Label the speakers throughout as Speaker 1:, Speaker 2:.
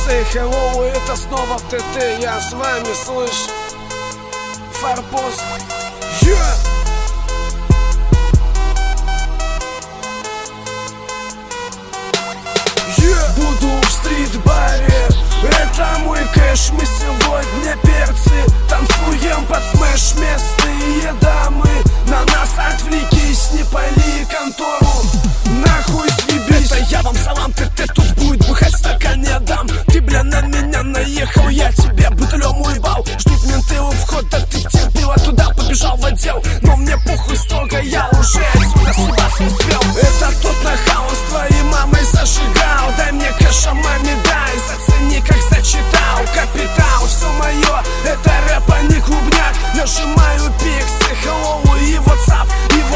Speaker 1: Say hello, это снова в ТТ, я с вами, слышь, Форпост. Буду в стрит-баре, это мой кэш. Мы сегодня перцы, танцуем под смэш. Местные дамы, на нас отвлекись, не пали контору, нахуй съебись. Это я вам салам, ТТ тут будет бухать, стакан не дам. Ты, бля, на меня наехал, я тебе бутылем уебал. Ждут менты у входа, ты терпила туда, побежал в отдел. Но мне похуй строго, я уже отсюда съебаться успел. Это тот нахал, он с твоей мамой зажигал. Дай мне кэша, маме, дай, зацени, как зачитал. Капитал, все мое, это рэп, а не клубняк. Нажимаю пиксы, hello и WhatsApp,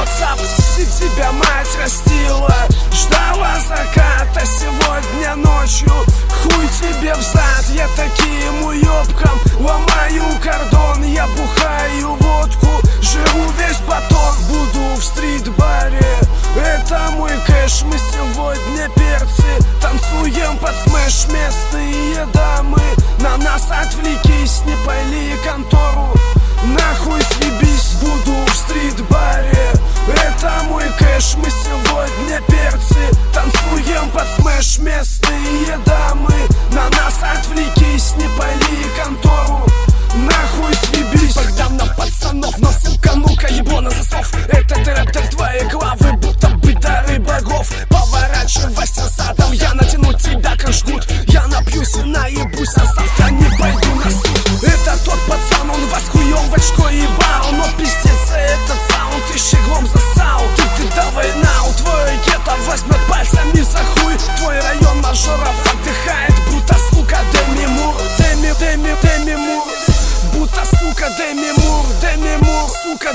Speaker 1: тебя мать растила, ждала заката. Сегодня ночью хуй тебе в зад. Я таким уёбкам ломаю кордон. Я бухаю водку, жру весь батон. Буду в стрит-баре, это мой кэш. Мы сегодня перцы, танцуем под смэш. Местные дамы, на нас отвлекись, не пали контору, нахуй съебись. Буду в стрит-баре, это мой кэш. Мы сегодня перцы, танцуем под смэш. Местные дамы, на нас отвлекись, не пали контору, нахуй съебись. Богдан на пацанов, но сука, ну-ка, ебло на засов. Этот рэп для твоей главы, будто бы дары богов. Поворачивайся задом, я натяну тебя как жгут. Я напьюсь и наебусь, а завтра не пойду на суд. Это тот пацан, он вас хуем в очко ебал. Но пиздец, этот саунд ты щеглом засал. Ты давай нау, твой гетто возьмет пальцами за хуй. Твой район мажоров отдыхает, будто сука Деми Мур. Деми Мур, будто сука Деми Мур, сука.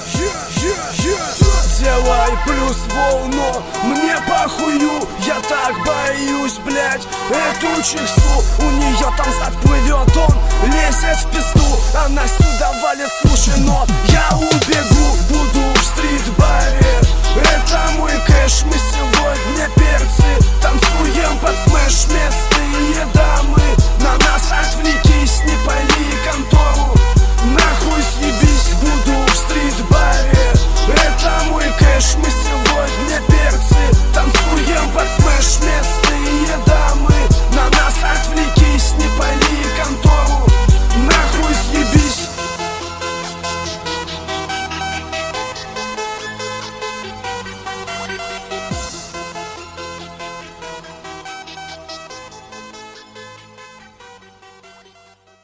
Speaker 1: Делай плюс волну, мне похую, я так боюсь, блять, эту чиксу. У нее там зад плывет, он лезет в пизду. Она сюда валит, слушай, но я убегу. Буду в стрит-баре, это мой кэш. Мы сегодня перцы, танцуем